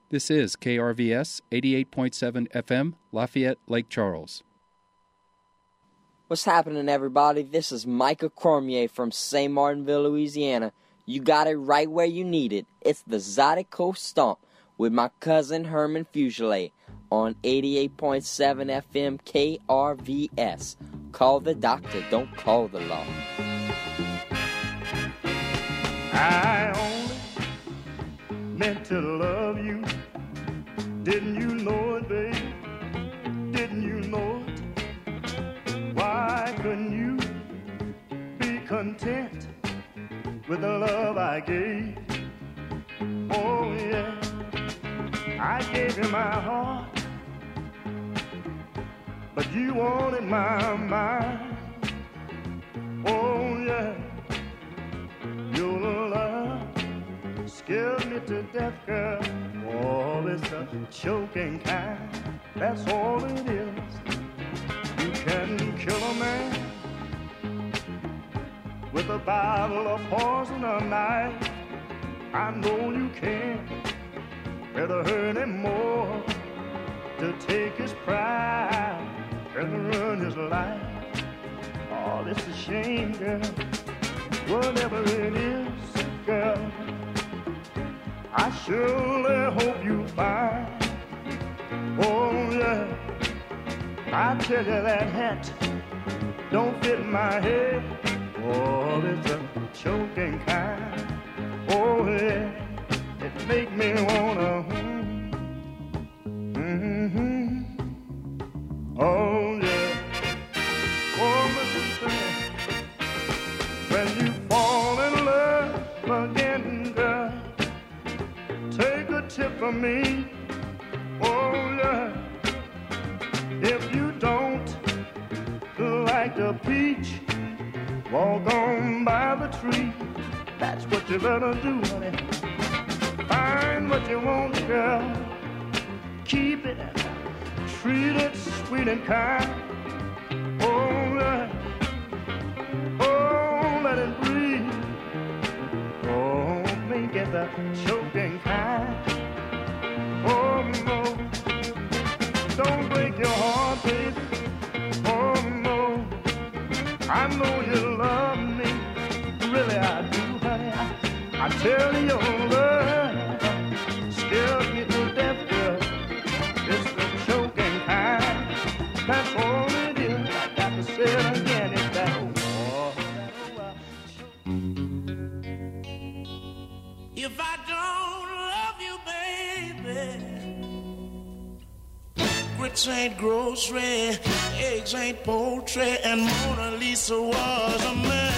This is KRVS 88.7 FM, Lafayette, Lake Charles. What's happening, everybody? This is Micah Cormier from St. Martinville, Louisiana. You got it right where you need it. It's the Zydeco Stomp with my cousin Herman Fugile on 88.7 FM KRVS. Call the doctor, don't call the law. I only meant to love you. Didn't you know it, baby? Didn't you know it? Why couldn't you be content with the love I gave? Oh yeah, I gave you my heart, but you wanted my mind. Oh yeah, your love scared me to death, girl. Oh, it's a choking kind, that's all it is. You can kill a man with a bottle of poison or knife. I know you can. Better hurt him more to take his pride and ruin his life. Oh, it's a shame, girl. Whatever it is, girl, I surely hope you find. Oh yeah, I tell you that hat don't fit my head. Oh, it's a choking kind. Oh yeah, it make me wanna. Oh yeah. Oh, Mississippi, when you fall in love again, girl, take a tip from me. Oh yeah. If you don't like the peach, walk on by the tree. That's what you better do, honey. Find what you want, girl. Keep it, treat it sweet and kind. Oh, yeah. Oh, let it breathe. Oh, make it the choking kind. Oh, no. Don't break your heart, baby. Oh, no. I know you love me. Really, I do. I tell you, your love scares me to death, girl. It's the choking kind. That's all it is. I got to say it again. It's that war. If I don't love you, baby, grits ain't grocery, eggs ain't poultry, and Mona Lisa was a man.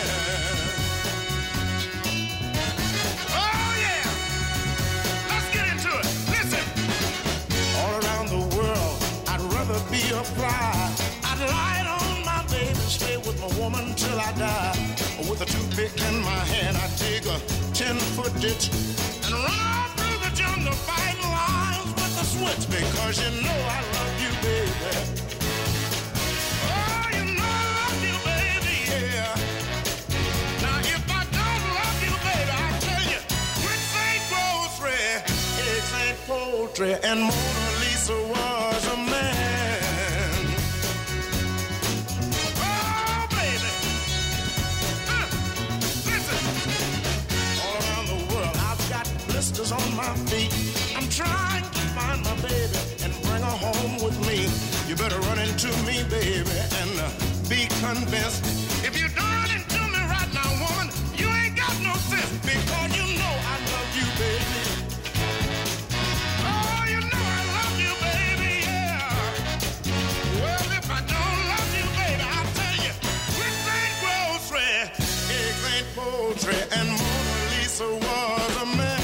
Be a fly. I'd lie on my baby, stay with my woman till I die. With a toothpick in my hand, I dig a 10-foot ditch and run off through the jungle, fighting lions with the switch. Because you know I love you, baby. Oh, you know I love you, baby, yeah. Now if I don't love you, baby, I tell you, grits ain't grocery, eggs ain't poultry, and Mona Lisa was a man. On my feet, I'm trying to find my baby and bring her home with me. You better run into me, baby, and be convinced. If you don't run into me right now, woman, you ain't got no sense, because you know I love you, baby. Oh, you know I love you, baby, yeah. Well, if I don't love you, baby, I'll tell you, grits ain't grocery, eggs ain't poultry, and Mona Lisa was a man.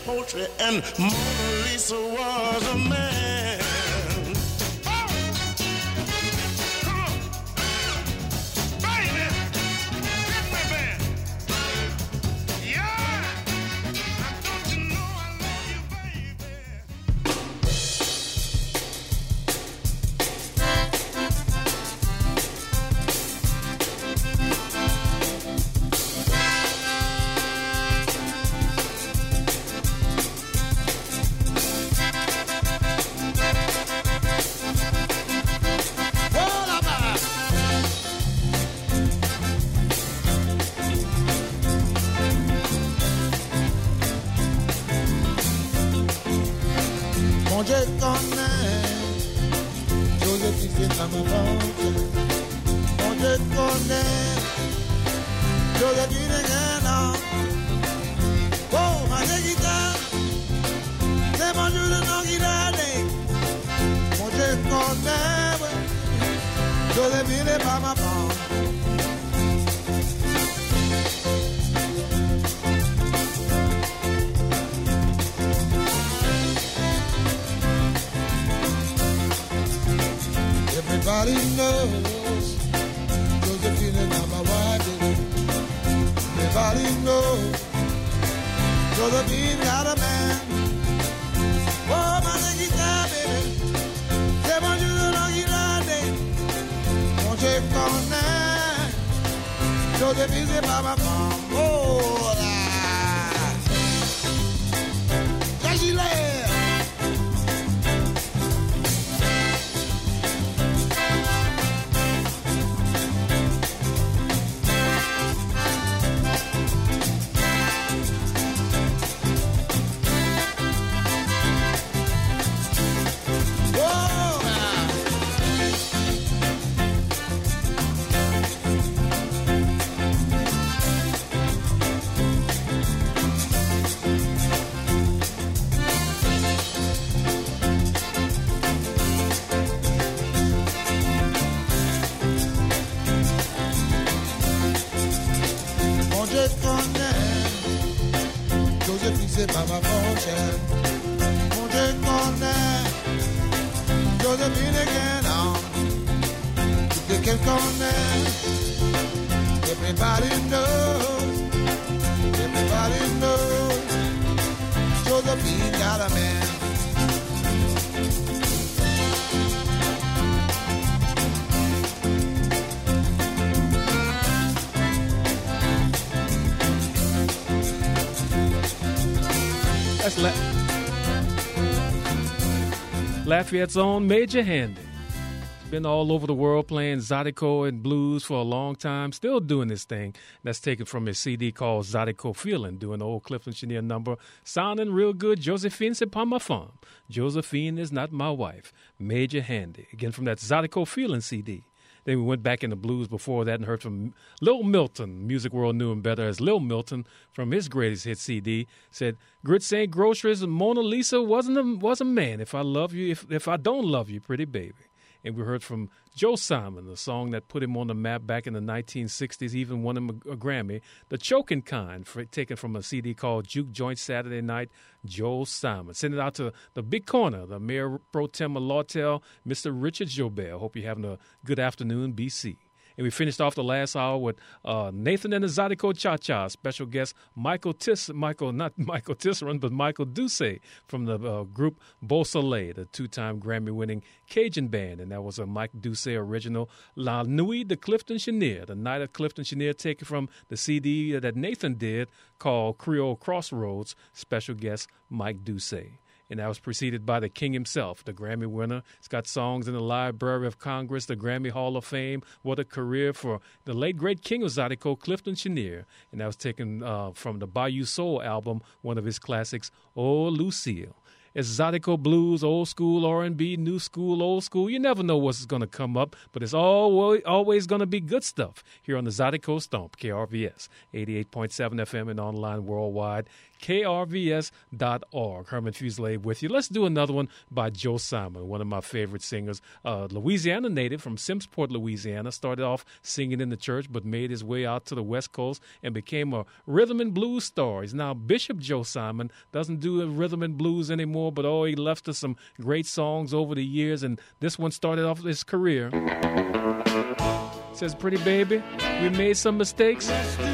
poetry, and Mona Lisa was a man. Oh, come on, baby, hit me, man. Yeah, don't you know I love you, baby? Manger connaît, Joséphine c'est à ma vente. Manger connaît, Joséphine est gagnant. Oh, ma guitare, c'est mon jour de non guitare. Manger connaît, Joséphine est pas ma vente. Everybody knows Josephine is not my wife. Everybody knows Josephine got a man. Oh, my guitar, baby. C'est mon Dieu de la guitare. Mon Dieu connaît Josephine, c'est pas ma femme. Oh, là. J'agis-les. C'est pas ma fortune. Mon Dieu connaît Joséphine est gagnant. Tout qu'elle connaît. Everybody knows. Everybody knows. Joséphine got a man. That's Lafayette's own Major Handy. He's been all over the world playing Zydeco and blues for a long time, still doing this thing. That's taken from his CD called Zydeco Feeling, doing the old Clifton Chenier number, sounding real good. Josephine, c'est pas ma femme. Josephine is not my wife. Major Handy. Again, from that Zydeco Feeling CD. Then we went back in the blues before that and heard from Lil Milton. Music World knew him better as Lil Milton from his greatest hit CD. Said, Grits ain't groceries, Mona Lisa was a man. If I love you, if I don't love you, pretty baby. And we heard from Joe Simon, the song that put him on the map back in the 1960s, even won him a Grammy, The Choking Kind, taken from a CD called Juke Joint Saturday Night, Joe Simon. Send it out to the Big Corner, the Mayor Pro Tem of Lawtell, Mr. Richard Jobert. Hope you're having a good afternoon, BC. And we finished off the last hour with Nathan and the Zydeco Cha-Cha. Special guest Michael Tisserand, but Michael Doucet from the group Beau Soleil, the two-time Grammy-winning Cajun band. And that was a Mike Doucet original, La Nuit de Clifton Chenier, the Night of Clifton Chenier, taken from the CD that Nathan did called Creole Crossroads. Special guest Mike Doucet. And that was preceded by the king himself, the Grammy winner. It's got songs in the Library of Congress, the Grammy Hall of Fame. What a career for the late, great king of Zydeco, Clifton Chenier. And that was taken from the Bayou Soul album, one of his classics, Oh, Lucille. It's Zydeco Blues, old school R&B, new school, old school. You never know what's going to come up, but it's always going to be good stuff here on the Zydeco Stomp, KRVS, 88.7 FM and online worldwide, krvs.org. Herman Fuselier with you. Let's do another one by Joe Simon, one of my favorite singers. Louisiana native from Simpsport, Louisiana. Started off singing in the church, but made his way out to the West Coast and became a rhythm and blues star. He's now Bishop Joe Simon. Doesn't do rhythm and blues anymore, but he left us some great songs over the years, and this one started off his career. Says, pretty baby, we made some mistakes,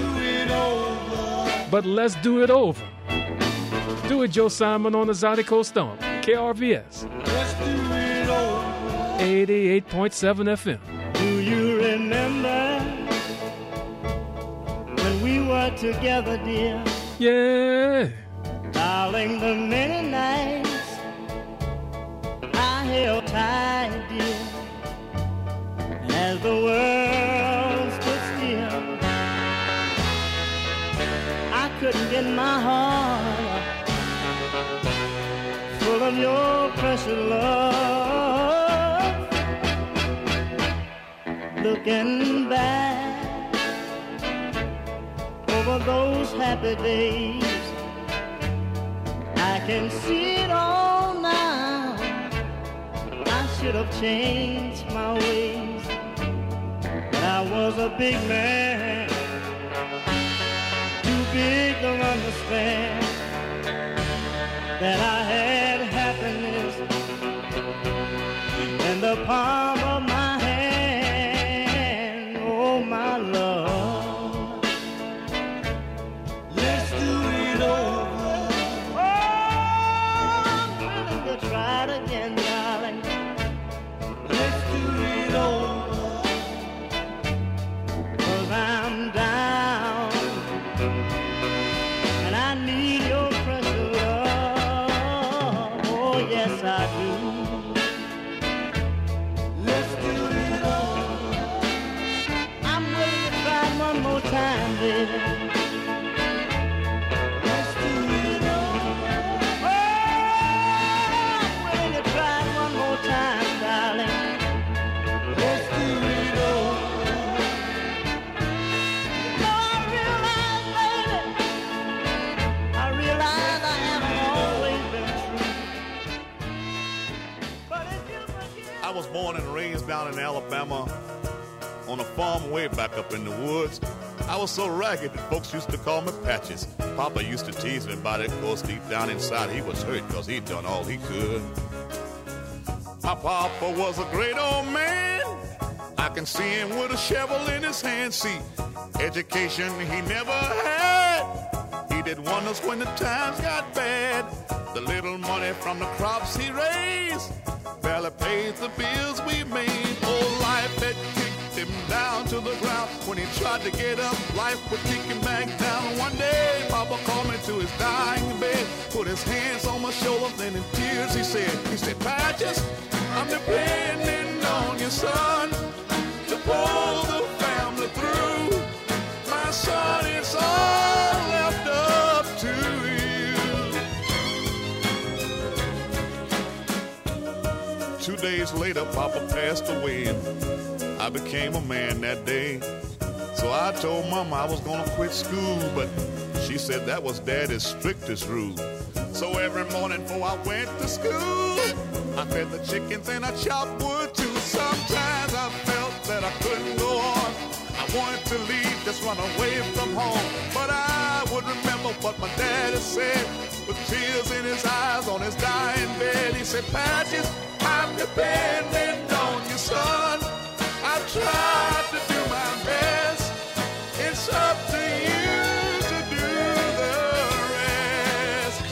but let's do it over. Do it, Joe Simon, on the Zydeco Stomp, KRVS, 88.7 FM. Do you remember when we were together, dear? Yeah. Darling, the many nights I held tight, dear, as the world stood still. I couldn't get my heart full of your precious love. Looking back over those happy days, I can see it all now. I should have changed my ways, but I was a big man, too big to understand that I had happiness in the palm of my hand. Oh, my love, let's do it over. Oh, I'm willing to try it again, darling. Let's do it over. 'Cause I'm down and I need your precious love. Oh, yes, I do. Let's do it over. I'm willing to try it one more time, baby. Let's do it over. Oh, I'm willing to try it one more time, darling. Let's do it over. No, I realize, baby, I haven't always been true. But if you forgive, I was born and raised down in Alabama on a farm way back up in the woods. I was so ragged that folks used to call me Patches. Papa used to tease me about it. Of course, deep down inside, he was hurt because he'd done all he could. My papa was a great old man. I can see him with a shovel in his hand. See, education he never had. He did wonders when the times got bad. The little money from the crops he raised barely paid the bills we made. Oh, life had kicked him down to the ground. When he tried to get up, life would kick him back down. One day, Papa called me to his dying bed, put his hands on my shoulders, and in tears he said, Patches, I'm depending on your son to pull the family through. My son, it's all left up to you. 2 days later, Papa passed away, and I became a man that day. So I told Mama I was gonna quit school, but she said that was Daddy's strictest rule. So every morning before I went to school, I fed the chickens and I chopped wood too. Sometimes I felt that I couldn't go on. I wanted to leave, just run away from home. But I would remember what my daddy said, with tears in his eyes on his dying bed. He said, Patches, I'm dependent on you, son. I've tried to do my best. It's up to you to do the rest.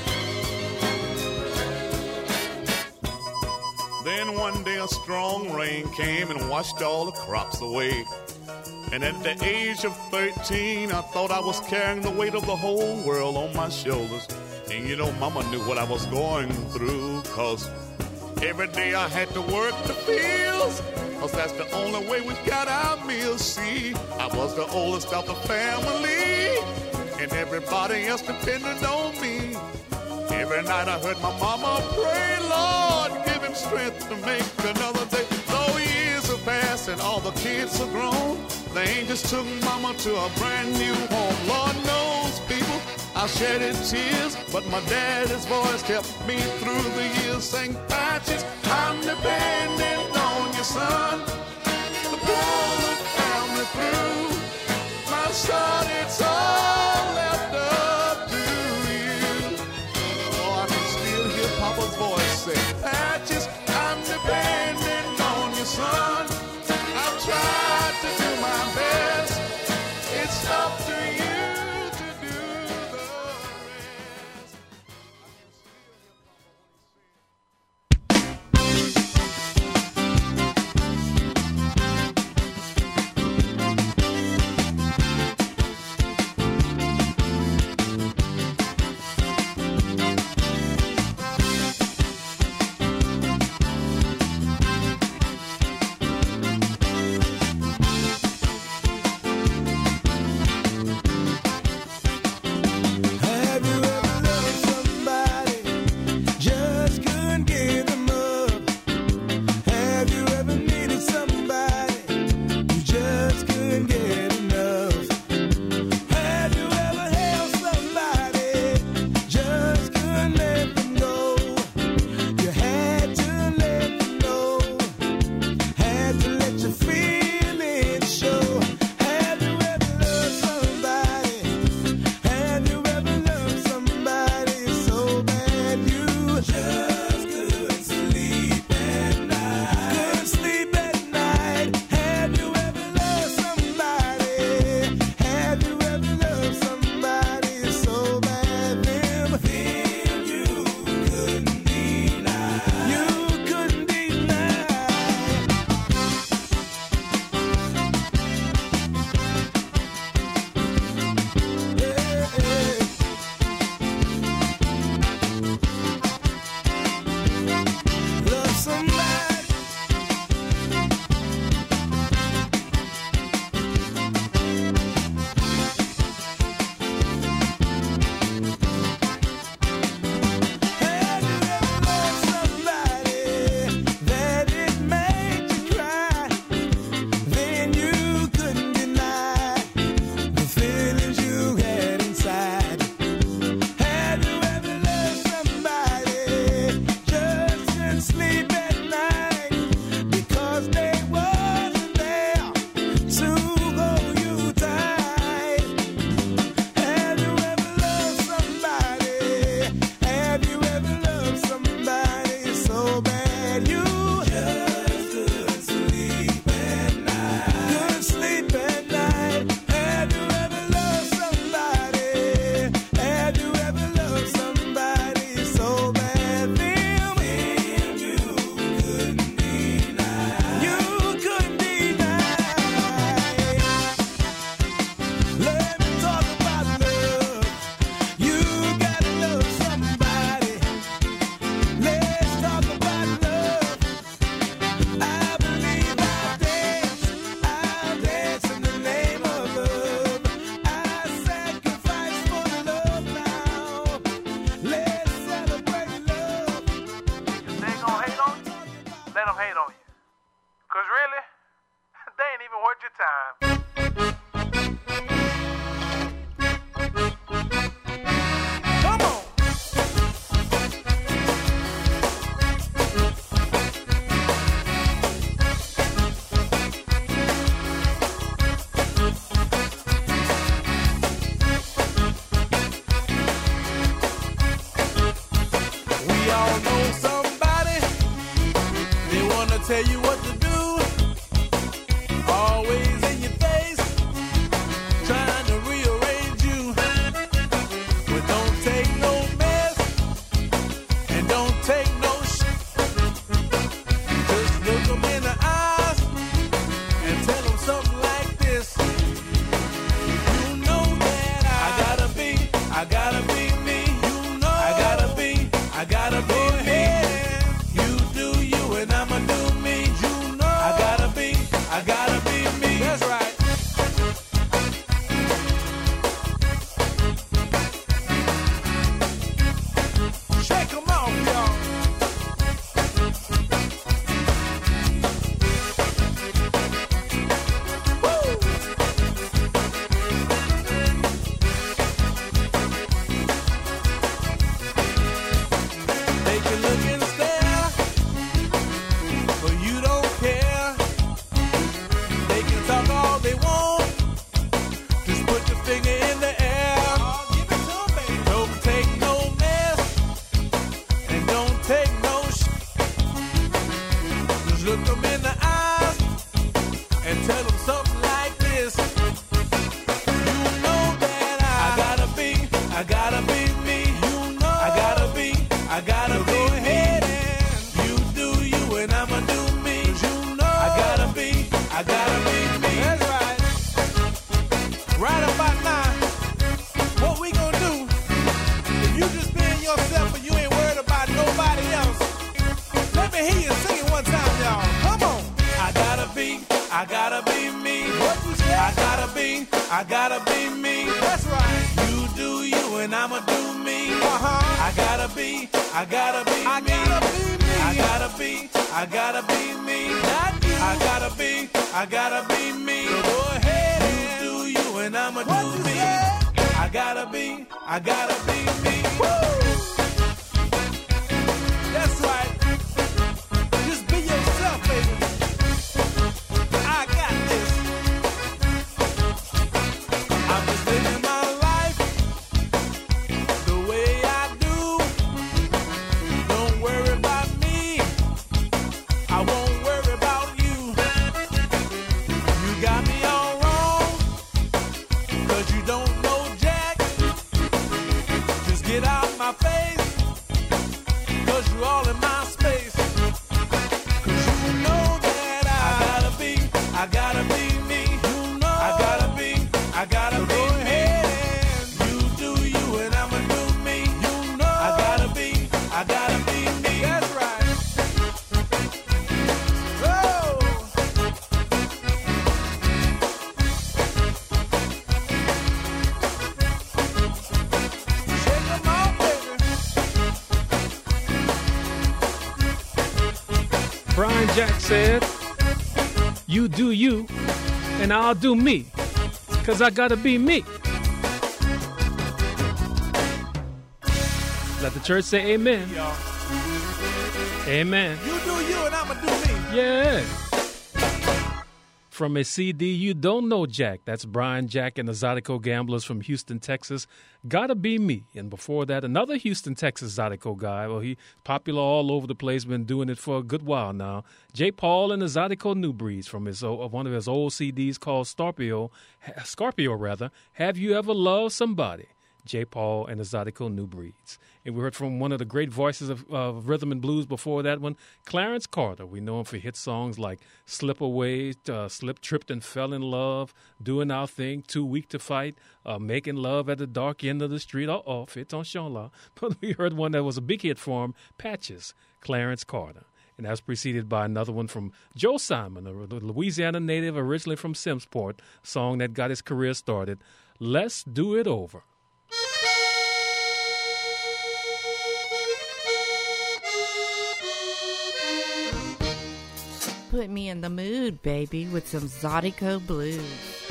Then one day a strong rain came and washed all the crops away. And at the age of 13, I thought I was carrying the weight of the whole world on my shoulders. And you know, Mama knew what I was going through, 'cause every day I had to work the fields, 'cause that's the only way we got our meals. See, I was the oldest of the family, and everybody else depended on me. Every night I heard my mama pray, Lord, give him strength to make another day. Though years have passed and all the kids are grown, the angels took mama to a brand new home. Lord knows, people, I shedded tears, but my daddy's voice kept me through the years. Saying, Patches, I'm depending on your son to pull the family through. My son, it's all left up to you. Oh, I can still hear Papa's voice say, Patches, I'm depending on your son. I've tried to do my best. It's up to you to do the rest. tell you what to do. Always in your face, trying to rearrange you. But don't take no mess, and don't take no shit. Just look them in the eyes and tell them something like this. You know that I gotta be me. You know I gotta be me. You do you and I'ma do me. You know I gotta They can look and stare, but you don't care. They can talk all they want. Just put your finger in the air. Give it to 'em, baby. Don't take no mess, and don't take no Just look them in the eyes and tell them something like this. You know that I gotta be me. You know I gotta be go ahead and you do you and I'ma do me. You know I gotta be me. That's right. Right about now, what we gonna do? If you just being yourself and you ain't worried about nobody else, let me hear you sing it one time, y'all. Come on. I gotta be me. What you say? I gotta be me. That's right. You do you and I'ma do me. I gotta be me. I gotta be me. Not you. I gotta be me. So go ahead. You do you and I'ma do me. Say? I gotta be me. Woo! That's right. Just be yourself, baby. I got this. I'm just living my life the way I do. Don't worry about me. I won't worry about you. You got me all wrong, 'cause you don't know Jack. Just get out my face, 'cause you're all in my space. 'Cause you know that I gotta be me. You know I gotta be go ahead and you do you and I'ma do me. You know I gotta be me. That's right. Oh. Shake 'em off, baby. Brian Jack said, "You do you, and I'll do me, 'cause I gotta be me." Let the church say amen. Y'all. Amen. You do you and I'ma do me. Yeah. From a CD, You Don't Know Jack. That's Brian Jack and the Zydeco Gamblers from Houston, Texas. Gotta Be Me. And before that, another Houston, Texas Zydeco guy. Well, he's popular all over the place, been doing it for a good while now. J. Paul and the Zydeco New Breeds from one of his old CDs called Scorpio, Have You Ever Loved Somebody? J. Paul and the Zydeco New Breeds. And we heard from one of the great voices of rhythm and blues before that one, Clarence Carter. We know him for hit songs like Slip Away, Slip, Tripped, and Fell in Love, Doing Our Thing, Too Weak to Fight, Making Love at the Dark End of the Street. Fit on Sean. But we heard one that was a big hit for him, Patches, Clarence Carter. And that was preceded by another one from Joe Simon, a Louisiana native originally from Simmsport, song that got his career started, Let's Do It Over. Put me in the mood, baby, with some Zydeco blues.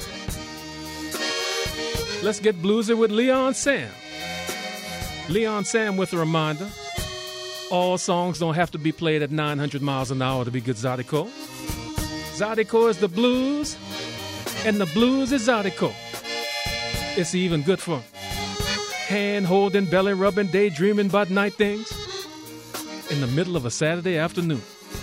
Let's get bluesy with Leon Sam. Leon Sam with a reminder. All songs don't have to be played at 900 miles an hour to be good Zydeco. Zydeco is the blues, and the blues is Zydeco. It's even good for hand-holding, belly-rubbing, daydreaming about night things in the middle of a Saturday afternoon.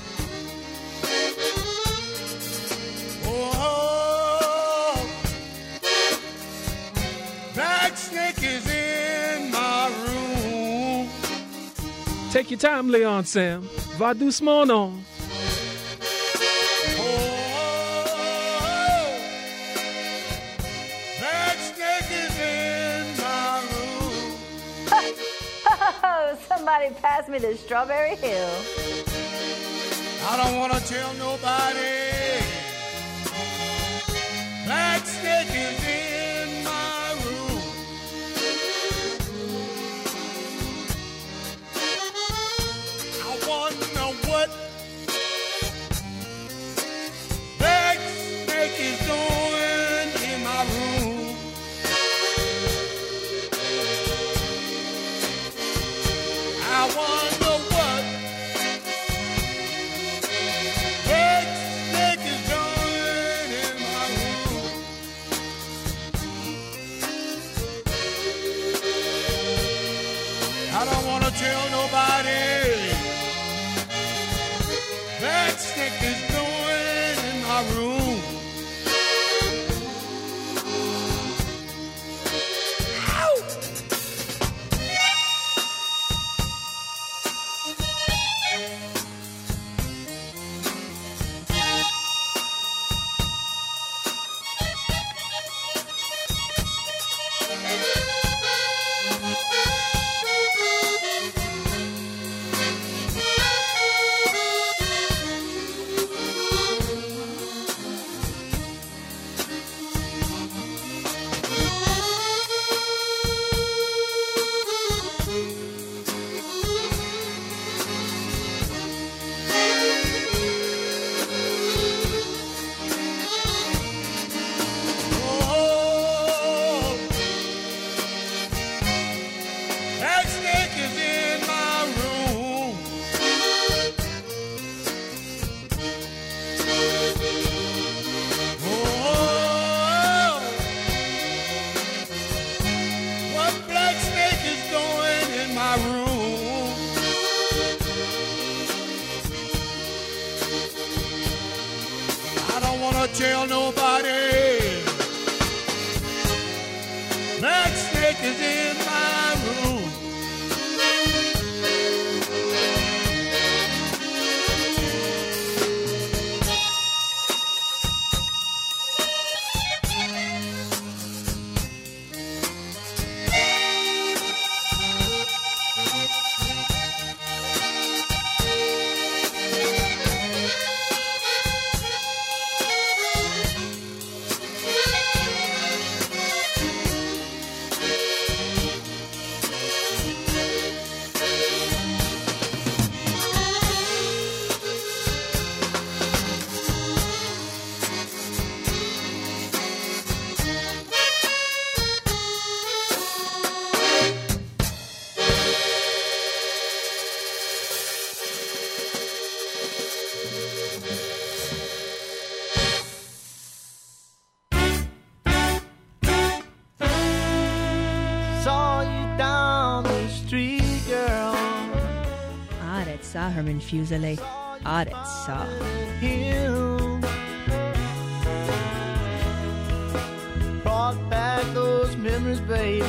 Take your time, Leon Sam. Va doucement, non. That snake is in my room. Oh, somebody pass me the Strawberry Hill. I don't want to tell nobody. That snake is in my room. I wonder what that snake is doing in my room. I wonder tell nobody. That snake is in my room. Herman Fuseli, Aretsa. Brought back those memories, baby.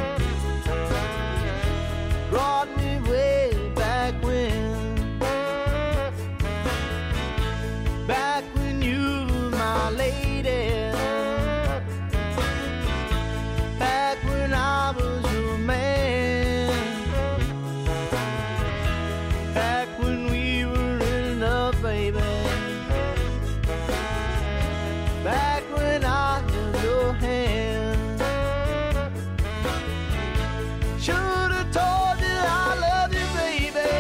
Brought me way back when. Back when you were my lady. Back when I was your man. Back when we were in love, baby. Back when I held your hand. Should've told you I love you, baby.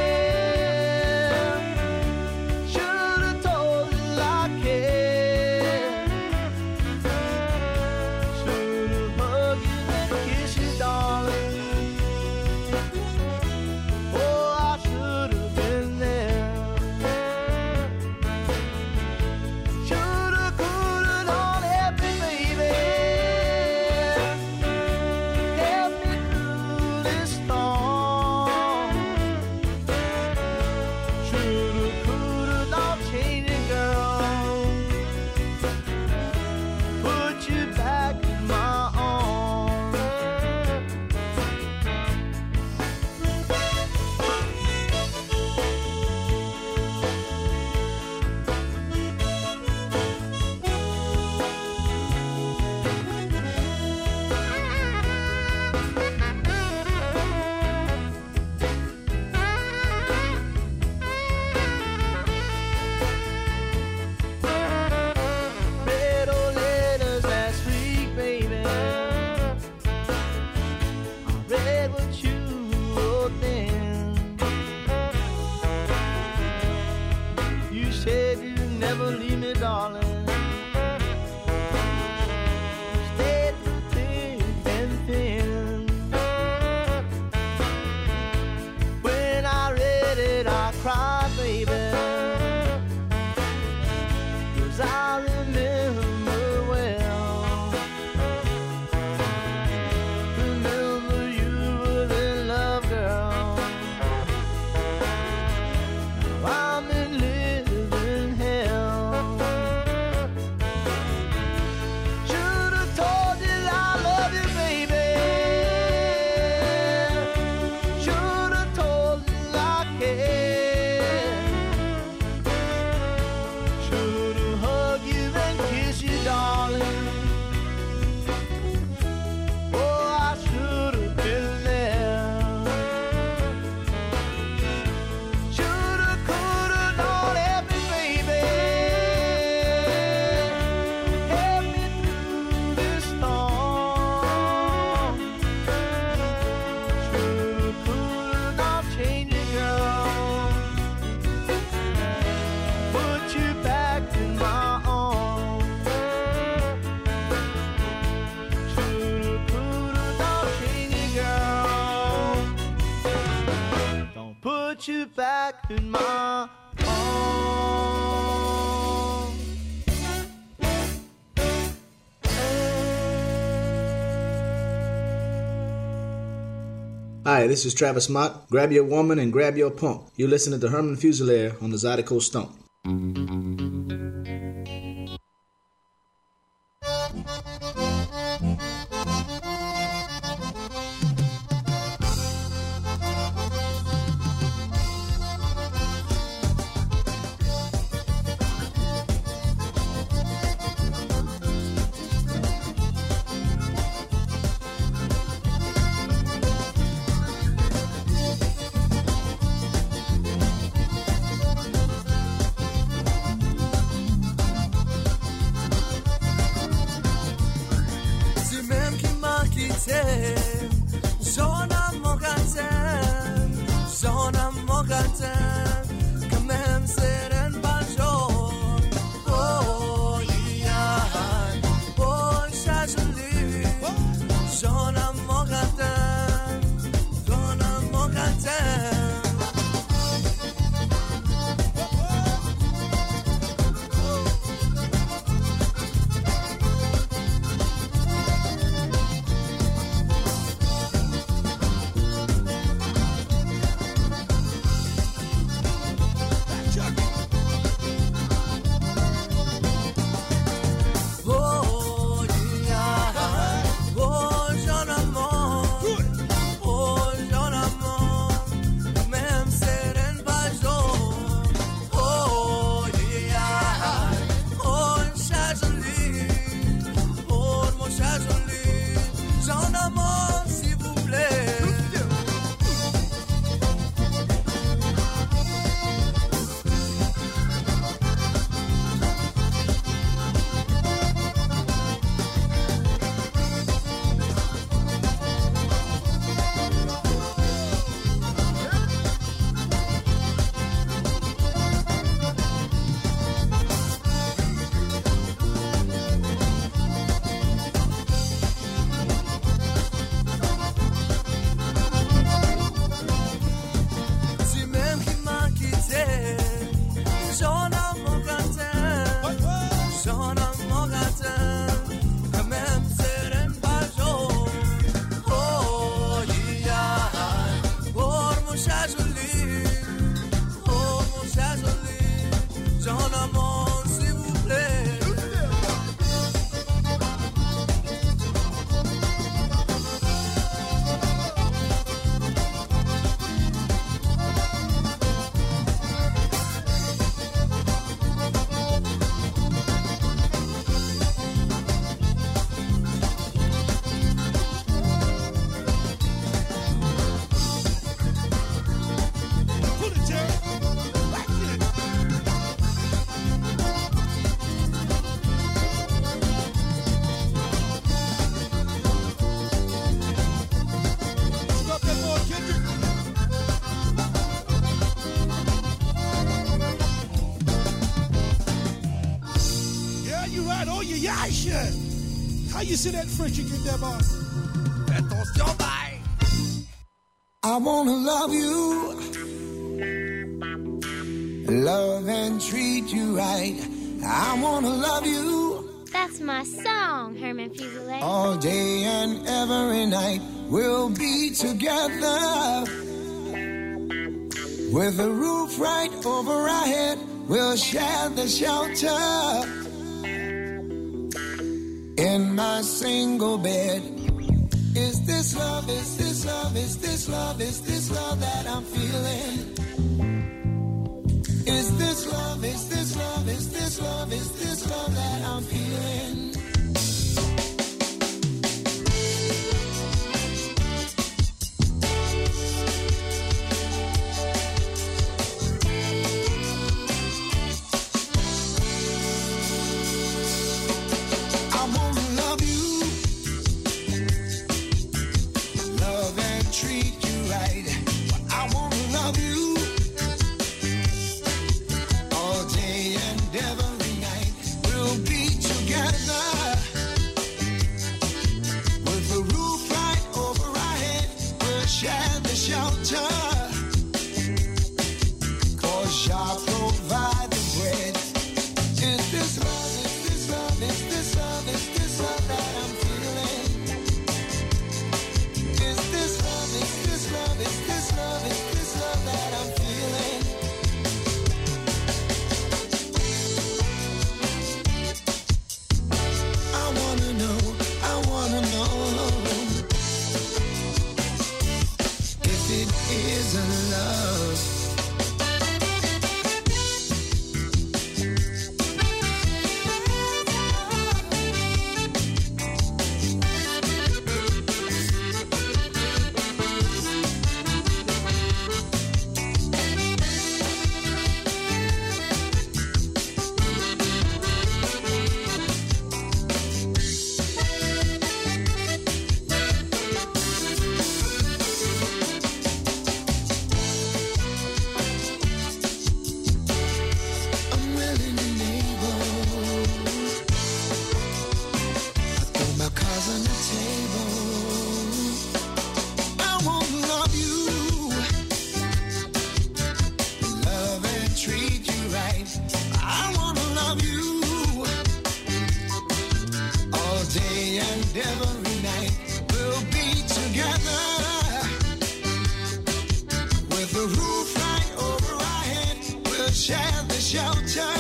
Should've told you I care. Should've hugged you and kissed you, darling. Oh, I should've been there. Should've, could've, done everything, baby. Help me through this storm. Should've, could've, done changing, girl. Put you back in my arms. Read old letters last week, baby. I read what you wrote then. You said you'd never leave me, darling. Stayed through thick and thin. When I read it, I cried, baby. 'Cause I remember well. Remember you were in love, girl. Now I'm in living hell. Should've told you I love you, baby. Should've told you I care. Should've hugged you and kissed you, darling. Oh, I should've been there. Should've, could've, done everything, baby. Help me through this storm. Should've, could've, done changing, girl. Put you back in my arms. Should've, could've, done changing, girl. Don't put you back in my arms. Hi, this is Travis Mott. Grab your woman and grab your punk. You're listening to Herman Fuselier on the Zydeco Stomp. amour qu'atteint, quand même c'est un pas jour. Oh, Yann, oh, Chajoli, j'en amour qu'atteint, ton amour qu'atteint. How you see that French you get that boss? Attention, bye. I wanna love you, love and treat you right. I wanna love you. That's my song, Herman Fuselier. All day and every night we'll be together. With a roof right over our head, we'll share the shelter. In my single bed. Is this love, is this love, is this love, is this love that I'm feeling? Is this love, is this love, is this love, is this love that I'm feeling? share the shelter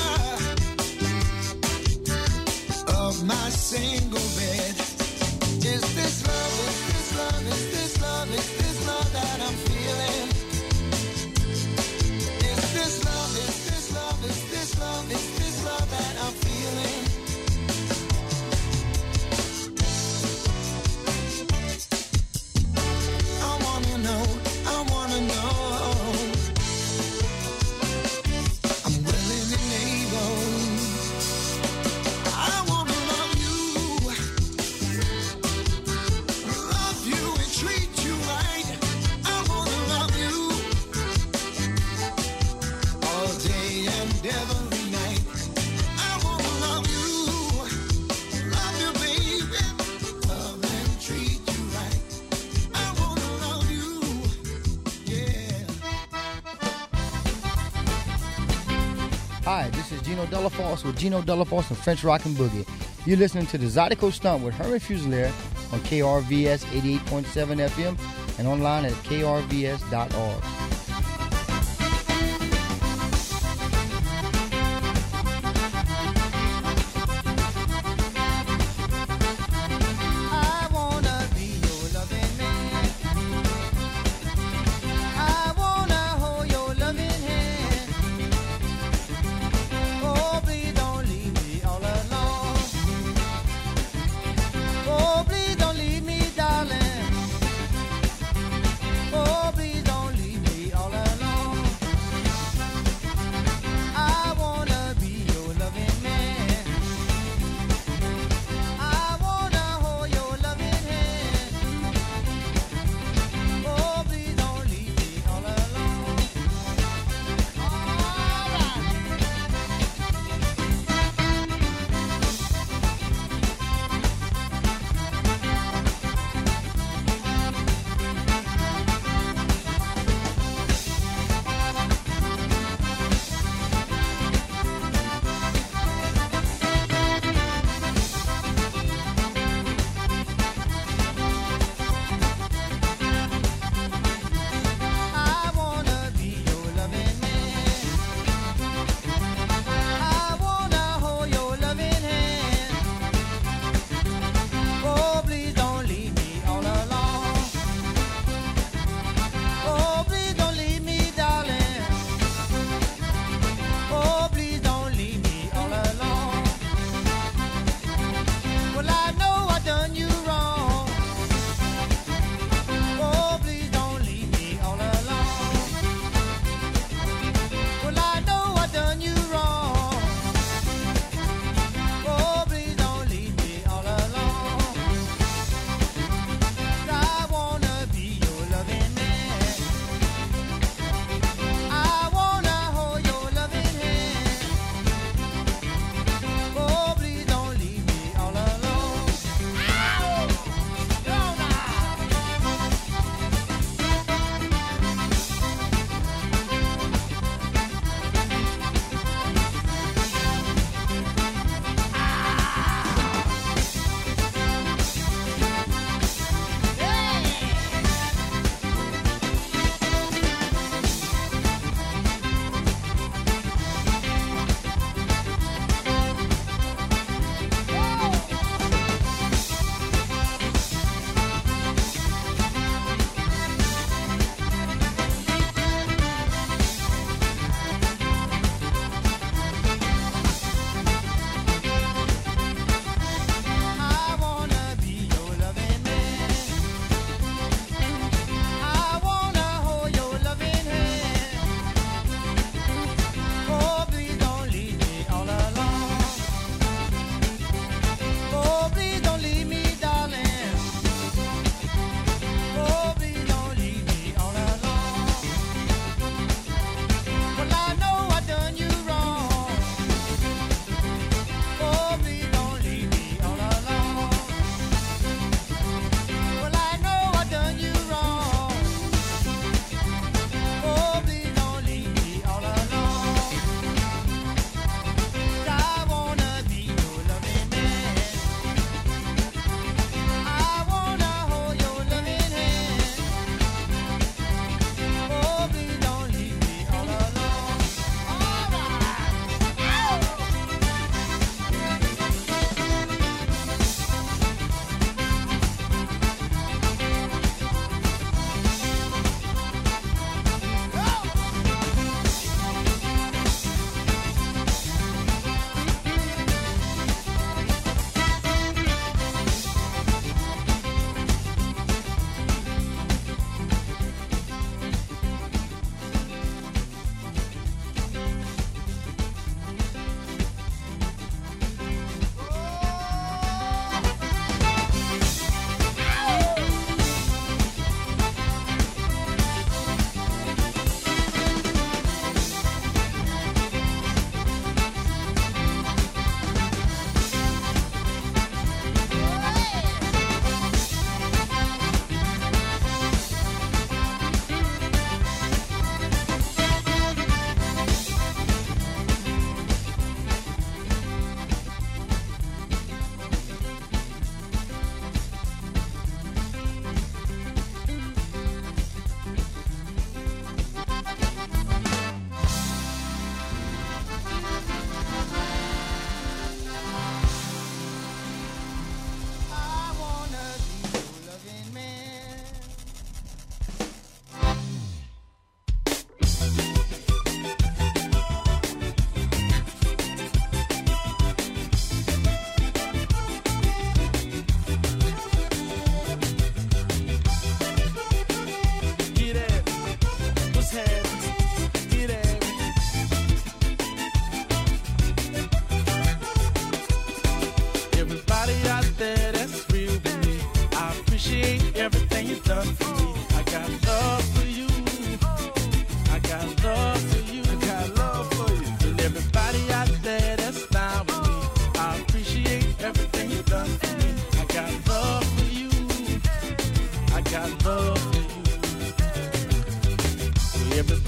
of my single bed. Is this love, is this love, is this love, is this love that I'm feeling? Is this love, is this love, is this love, is this love that I'm feeling? I wanna know, I wanna know. I'm willing and able. I wanna love you and treat you right. I wanna love you all day and every night. I wanna love you baby, love and treat you right. I wanna love you, yeah. Hi, this is Gino Delaforce with Gino Delaforce and French Rockin' Boogie. You're listening to the Zydeco Stump with Herman Fusilier on KRVS 88.7 FM and online at krvs.org. I wanna be your loving man. I wanna hold your loving hand. Oh, please don't leave me all alone. Oh, please don't leave me, darling. Oh, please don't leave me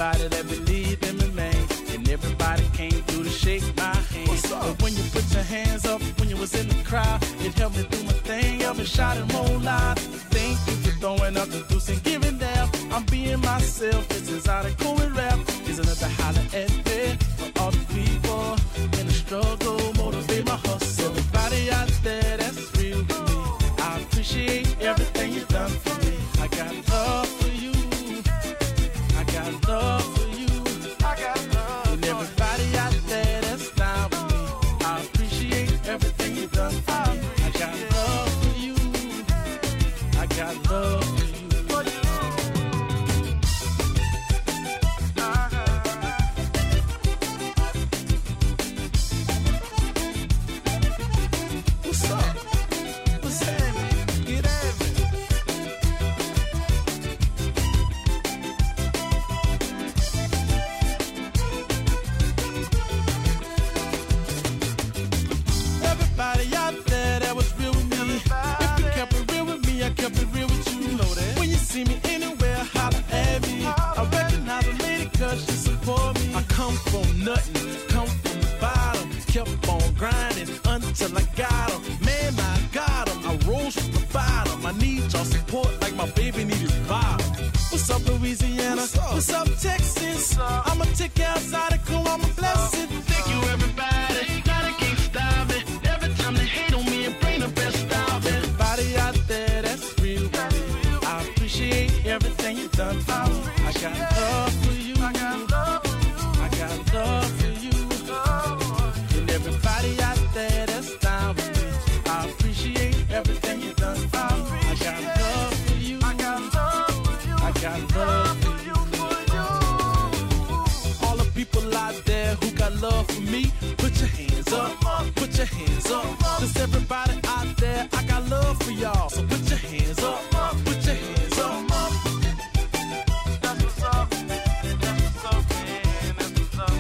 everybody that believed in me, man. And everybody came through to shake my hand. But when you put your hands up, when you was in the crowd, it helped me do my thing. Every shot and more loud. Thank you for throwing up the deuce and giving down. I'm being myself. This is how they go and rap. Is another holler at me for all the people in the struggle. Motivate my hustle. Everybody out there that's real with me. I appreciate everything you've done for me. I got love for you. I got love for you. I got love. And everybody out there that's down with me. I appreciate everything you've done for me. I got love for you. I got love for you. What's up? What's happening? Get at me. Everybody out there that was real with me. If you kept it real with me, I kept it real with you. Know that. When you see me anywhere, holler at me. I recognize a lady cause she support me. I come from nothing, come from the bottom. Kept on grinding until I got 'em. Man, I got 'em. I rose from the bottom. I need y'all support like my baby need his bottom. What's up, Louisiana? What's up, Texas? I'ma take you outside and cool, I'm a blessing. Thank you, everybody. Now they can't stop me. Every time they hate on me and bring the best out. Everybody out there that's real with me. I appreciate everything you've done for me. I got love for you. I got love for you. I got love for you. And everybody out there that's down with me. I appreciate everything you've done for me. I got love for you. I got love for you. I got love for you. All the people out there who got love for me, put your hands up. Put your hands up. Just everybody out there, I got love for y'all. So put your hands up. Put your hands up. That's what's up. That's what's up, man. That's what's up.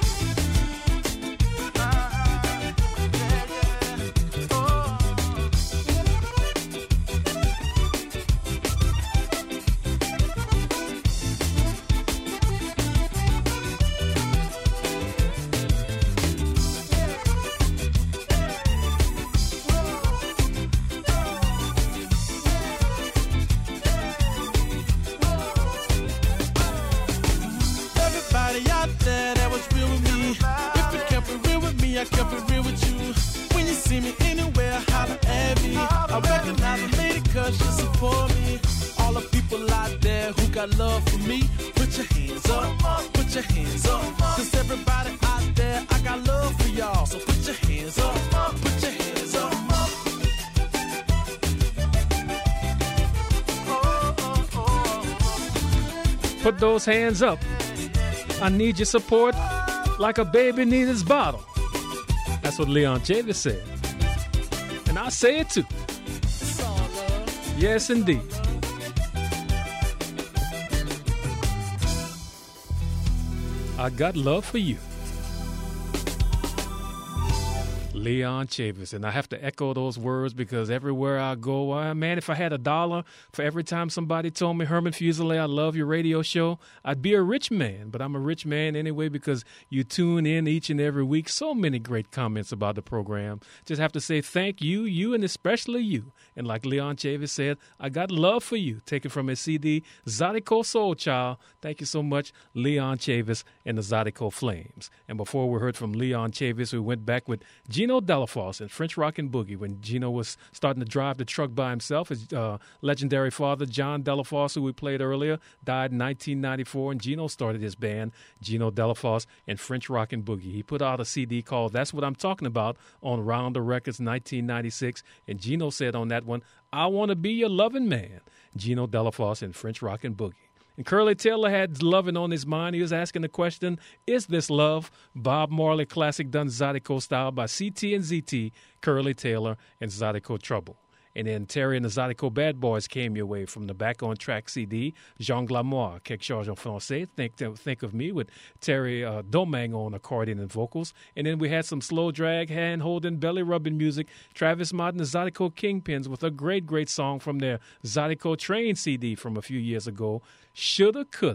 Everybody out there that was real with me. If you kept it real with me, I kept it real with you. When you see me anywhere, holler at me. I recognize a lady cause she support me. All the people out there who got love for me, put your hands up. Put your hands up. Cause everybody out there, I got love for y'all. So put your hands up. Put your hands up. Put those hands up. I need your support like a baby needs his bottle. That's what Leon Chavis said. And I say it too. Yes, indeed. I got love for you. Leon Chavis. And I have to echo those words because everywhere I go, man, if I had $1 for every time somebody told me, Herman Fuselier, I love your radio show, I'd be a rich man. But I'm a rich man anyway because you tune in each and every week. So many great comments about the program. Just have to say thank you, you, and especially you. And like Leon Chavis said, I got love for you. Taken from his CD, Zydeco Soul Child. Thank you so much, Leon Chavis and the Zydeco Flames. And before we heard from Leon Chavis, we went back with Gino Delafosse and French Rockin' Boogie when Gino was starting to drive the truck by himself. His legendary father, John Delafosse, who we played earlier, died in 1994, and Gino started his band, Gino Delafosse and French Rockin' Boogie. He put out a CD called That's What I'm Talking About on Rounder Records 1996, and Gino said on that one, I Want to Be Your Loving Man, Gino Delafosse and French Rockin' Boogie. And Curly Taylor had loving on his mind. He was asking the question, is this love? Bob Marley classic done Zydeco style by CT and ZT, Curly Taylor, and Zydeco Trouble. And then Terry and the Zydeco Bad Boys came your way from the Back on Track CD, Jean Glamour, Quelque chose en français, Think of Me, with Terry Domingue on accordion and vocals. And then we had some slow drag, hand-holding, belly-rubbing music, Travis Martin and the Zydeco Kingpins with a great, great song from their Zydeco Train CD from a few years ago, Shoulda Coulda.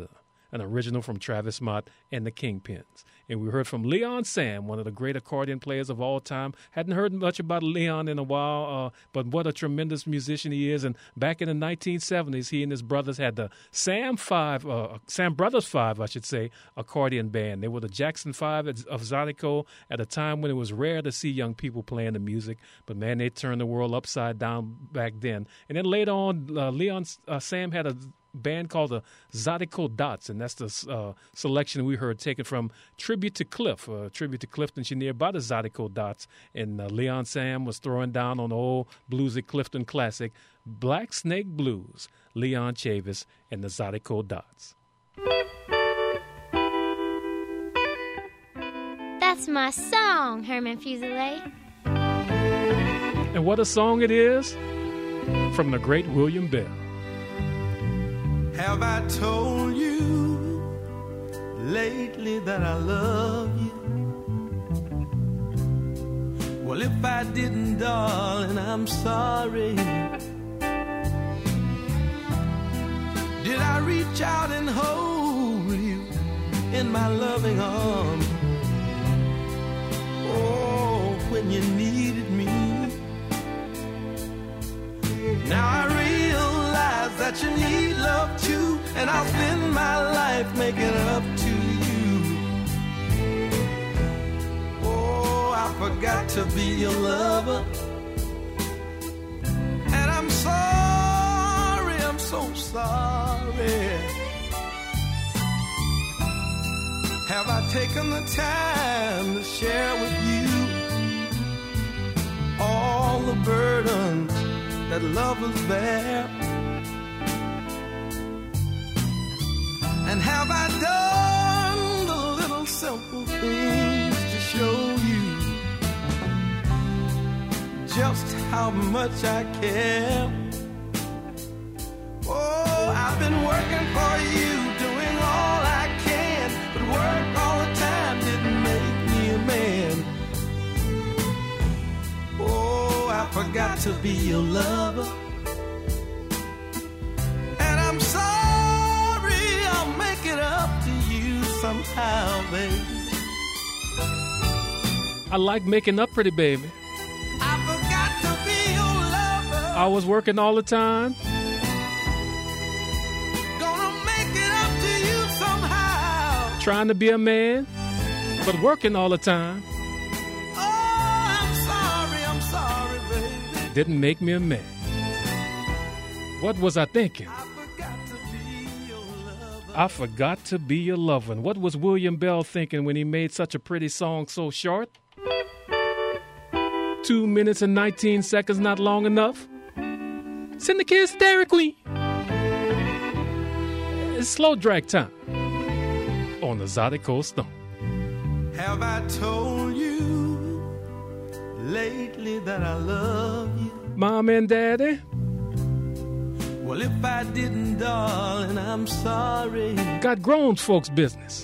an original from Travis Mott and the Kingpins. And we heard from Leon Sam, one of the great accordion players of all time. Hadn't heard much about Leon in a while, but what a tremendous musician he is. And back in the 1970s, he and his brothers had the Sam Brothers 5, I should say, accordion band. They were the Jackson 5 of Zydeco at a time when it was rare to see young people playing the music. But, man, they turned the world upside down back then. And then later on, Leon Sam had a band called the Zydeco Dots, and that's the selection we heard taken from Tribute to Cliff, tribute to Clifton Chenier by the Zydeco Dots. And Leon Sam was throwing down on the old bluesy Clifton classic, Black Snake Blues, Leon Chavis and the Zydeco Dots. That's my song, Herman Fuselier. And what a song it is from the great William Bell. Have I told you lately that I love you? Well, if I didn't, darling, I'm sorry. Did I reach out and hold you in my loving arms? Oh, when you needed me. Now I realize that you need love too, and I'll spend my life making up to you. Oh, I forgot to be your lover, and I'm sorry, I'm so sorry. Have I taken the time to share with you all the burdens that lovers bear? And have I done the little simple things to show you just how much I care? Oh, I've been working for you, doing all I can, but work all the time didn't make me a man. Oh, I forgot to be your lover, and I'm sorry, I'll make it up to you somehow, baby. I like making up, pretty baby. I forgot to be your lover. I was working all the time. Gonna make it up to you somehow. Trying to be a man, but working all the time. Didn't make me a man. What was I thinking? I forgot to be your lover. And what was William Bell thinking when he made such a pretty song so short? 2 minutes and 19 seconds, not long enough. Send the kids to Dairy Queen. It's slow drag time on the Zydeco Stomp. Have I told you lately that I love you? Mom and Daddy? Well, if I didn't, darling, I'm sorry. Got grown folks' business.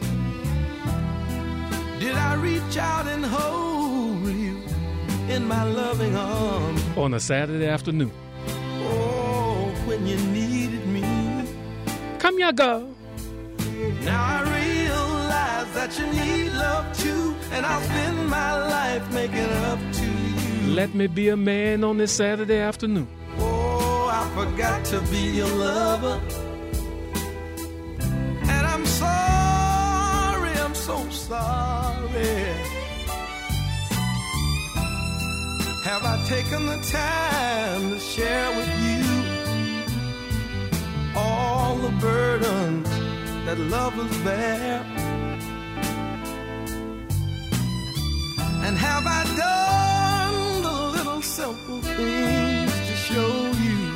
Did I reach out and hold you in my loving arms? On a Saturday afternoon. Oh, when you needed me. Come here, girl. Now I realize that you need love too, and I'll spend my life making up to you. Let me be a man on this Saturday afternoon. Oh, I forgot to be your lover, and I'm sorry, I'm so sorry. Have I taken the time to share with you all the burdens that lovers bear? And have I done the little simple things to show you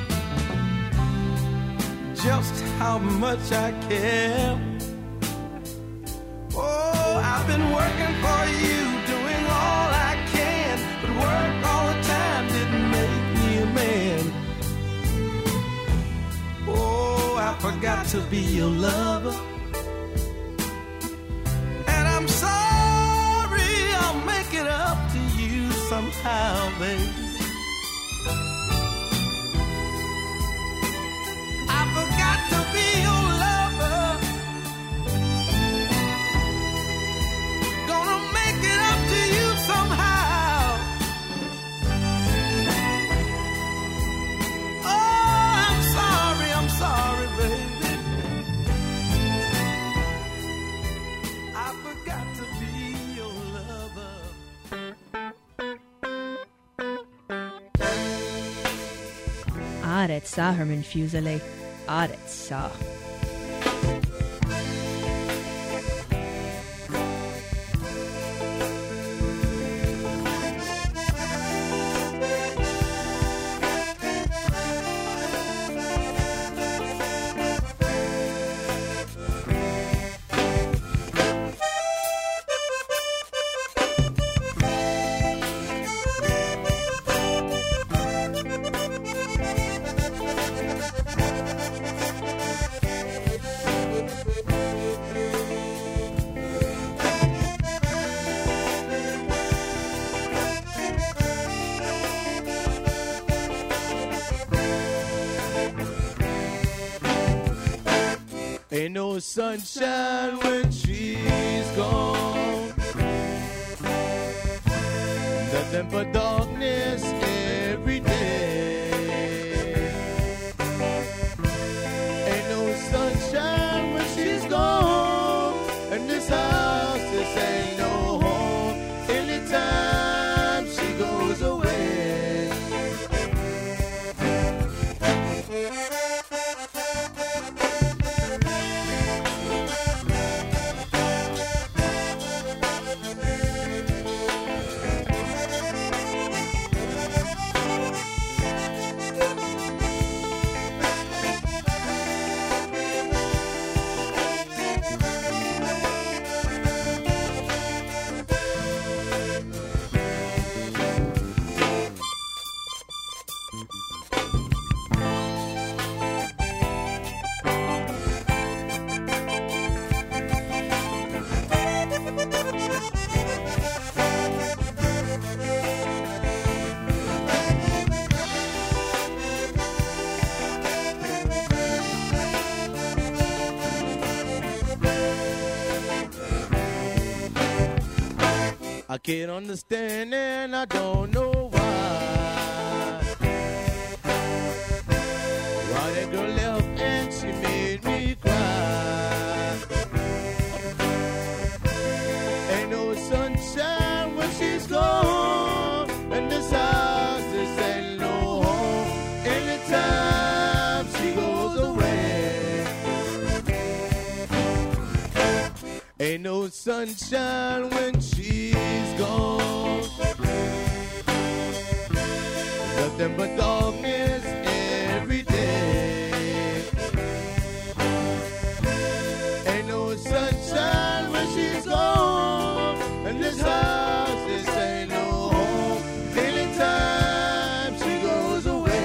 just how much I care? Oh, I've been working for you, doing all I can, but work all the time didn't make me a man. Oh, I forgot to be your lover, and I'm sorry, I'll make it up to you somehow, baby. I forgot to be your lover, I forgot to be your lover. Arezza, Herman Fuseli. Arezza. Ain't no sunshine when she's gone. Nothing but darkness every day. Ain't no sunshine when she's gone. And this house, this ain't no home. Anytime she goes away. I can't understand and I don't know why. Why that girl left and she made me cry. Ain't no sunshine when she's gone. And this house, this ain't no home. Anytime she goes away. Ain't no sunshine when she's gone. Nothing but darkness every day. Ain't no sunshine when she's gone. And this house, this ain't no home. Anytime she goes away.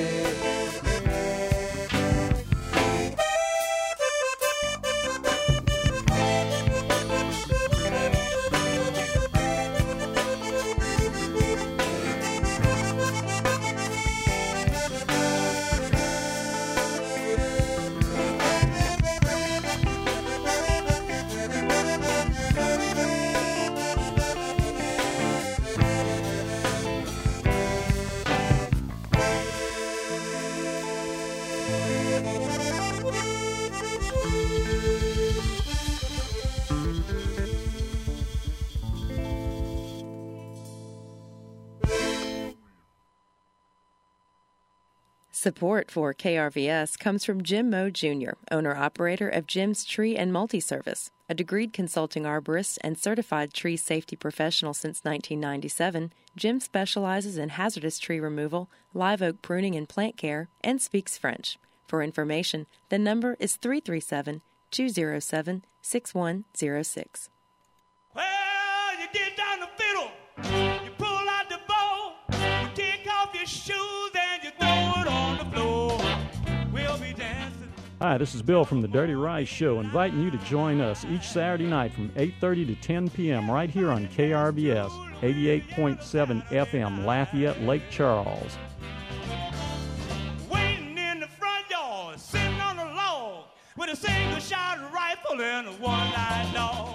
Support for KRVS comes from Jim Moe Jr., owner-operator of Jim's Tree and Multi-Service, a degreed consulting arborist and certified tree safety professional since 1997. Jim specializes in hazardous tree removal, live oak pruning and plant care, and speaks French. For information, the number is 337-207-6106. Well, you get down the fiddle, you pull out the bow, you take off your shoes and you throw it on the floor. We'll be dancing. Hi, this is Bill from the Dirty Rice Show, inviting you to join us each Saturday night from 8:30 to 10 p.m. right here on KRVS 88.7 FM, Lafayette, Lake Charles. Waiting in the front yard, sitting on a log with a single-shot rifle and a one-eyed dog.